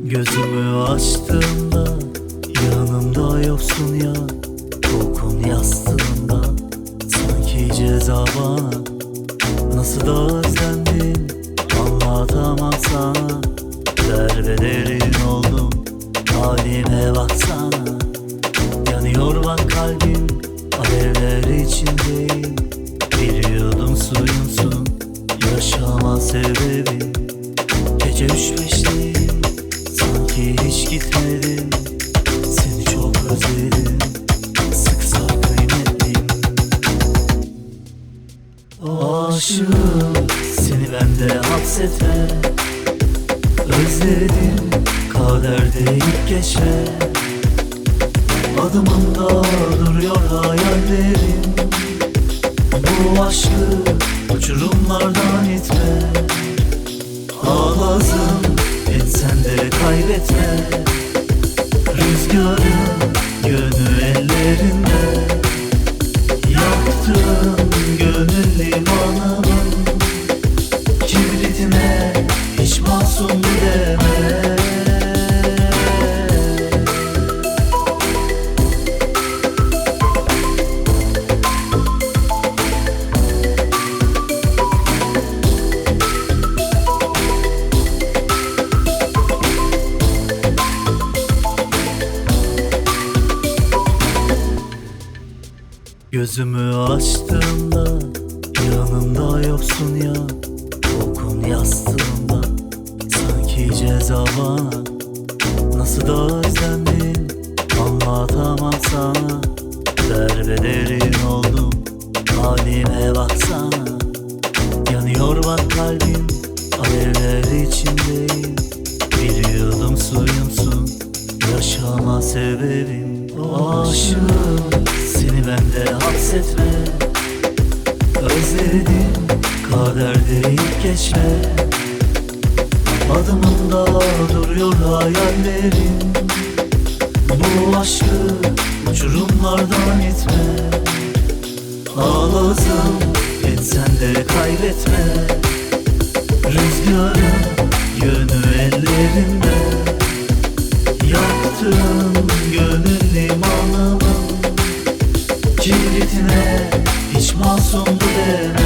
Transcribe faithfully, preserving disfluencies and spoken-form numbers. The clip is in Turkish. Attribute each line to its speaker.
Speaker 1: Gözümü açtığımda yanımda yoksun ya. Kokun yastığımda sanki ceza bana. Nasıl da özlendim anlatamam sana. Derbederin oldum halime baksana. Yanıyor bak kalbim, alevler içindeyim. Biliyordum suyumsun yaşama sebebim. Gece üç beşteyim, sanki hiç gitmedim. Seni çok özledim, sıksa kıymetliyim. Aşığım, seni bende hapsetme. Özledim, kaderde ilk geçme. Adımında duruyor hayallerim. Bu aşkı uçurumlardan itme. Ağlasın etsen de kaybetme. Rüzgarın yönü ellerinde. Yaktın gönül limanımın. Kibritime hiç masum deme. Gözümü açtığımda yanımda yoksun ya. Kokun yastığımda sanki ceza bana. Nasıl da özlendim anlatamam sana. Derbederin oldum halime baksana. Yanıyor bak kalbim, alevler içindeyim. Biliyordum suyumsun yaşama sebebim. Aşığım, seni bende hapsetme. Özledim, kaderde ilk geçme. Adımında duruyor hayallerim. Bu aşkı uçurumlardan itme. Ağlasın etsen de kaybetme. Rüzgarın yönü ellerinde. Yaktın gönül limanımın. Kibritine hiç masumdu deme.